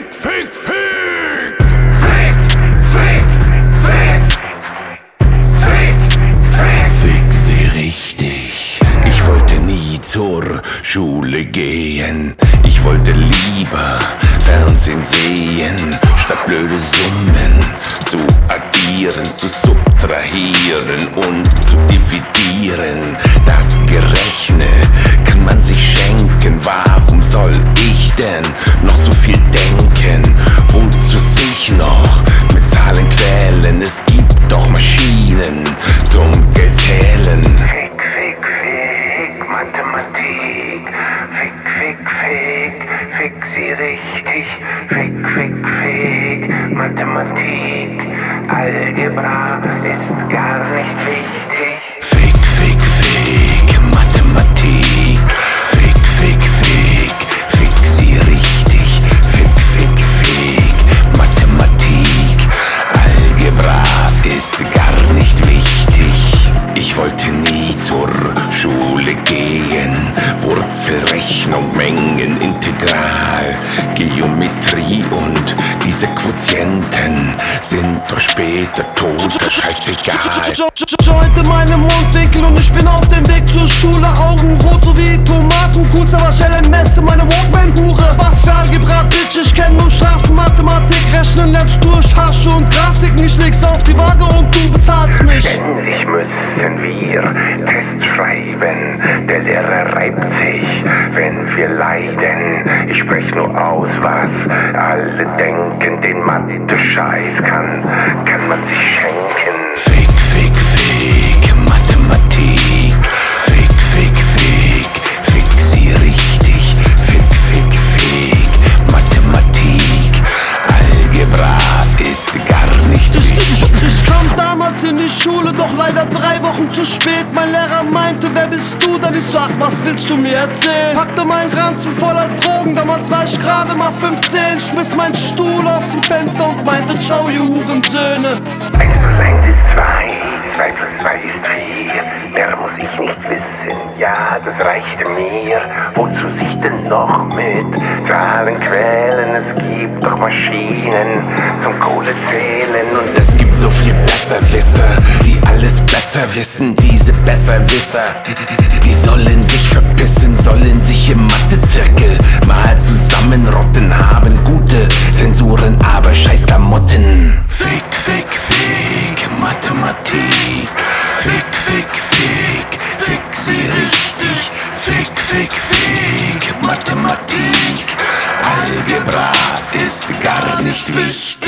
fick, fick. Fick, fick, fick. Fick, fick. Fick sie richtig. Ich wollte nie zur Schule gehen. Ich wollte lieber Fernsehen sehen, statt blöde Summen zu addieren, zu subtrahieren und zu dividieren. Das Gerechne kann man sich schenken. Warum soll ich denn noch so viel denken? Wozu sich noch mit Zahlen quälen? Es gibt doch Maschinen zum Geldzählen. Fick, fick, fick, Mathematik. Fick, fick, fick, fick sie richtig. Fick, fick, fick, Mathematik. Algebra ist gar nicht wichtig. Fick, fick, fick, Mathematik. Fick, fick, fick, fick sie richtig. Fick, fick, fick, Mathematik. Algebra ist gar nicht wichtig. Ich wollte nie zur Schule gehen. Wurzelrechnung, Mengen, Integral, Geometrie und diese Quotienten sind doch später tot, scheißegal. Joint in meinem Mundwinkel und ich bin auf dem Weg zur Schule. Augen rot so wie Tomaten, kurz aber schnell Messe, meine Walkman-Hure. Was für Algebra, Bitch, ich kenn nur Straßenmathematik. Rechnen lernst durch Hasche und Grastiken. Ich leg's auf die Waage und du bezahlst mich. Ständig müssen wir Test schreiben. Der Lehrer reibt sich, wenn wir leiden. Ich sprech nur aus, was alle denken. Den Mathe-Scheiß kann man sich schenken. Fick, fick, fick, Mathematik. Fick, fick, fick, fick sie richtig. Fick, fick, fick, Mathematik. Algebra ist gar nicht wichtig. Ich kam damals in die Schule, doch leider 3 Wochen zu spät. Mein Lehrer meinte, wer bist du? Dann ich so, ach, was willst du mir erzählen? Packte meinen Ranzen voller Drogen, damals war ich gerade mal 15. Schmiss meinen Stuhl aus dem Fenster und meinte, ciao, ihr Hurensöhne. 1 plus 1 ist 2, 2 plus 2 ist 4. Mehr muss ich nicht wissen, ja, das reichte mir. Wozu sich denn noch mit Zahlen quälen? Es gibt doch Maschinen zum Kohlezählen. Und Es gibt so viel Besserwisser, die alles besser wissen. Diese Besserwisser, die sollen sich verbissen, sollen sich im Mathezirkel mal zusammenrotten, haben gute Zensuren, aber scheiß Klamotten. Fick, fick, fick, Mathematik. Fick, fick, fick, fick sie richtig. Fick, fick, fick, Mathematik. Algebra ist gar nicht wichtig.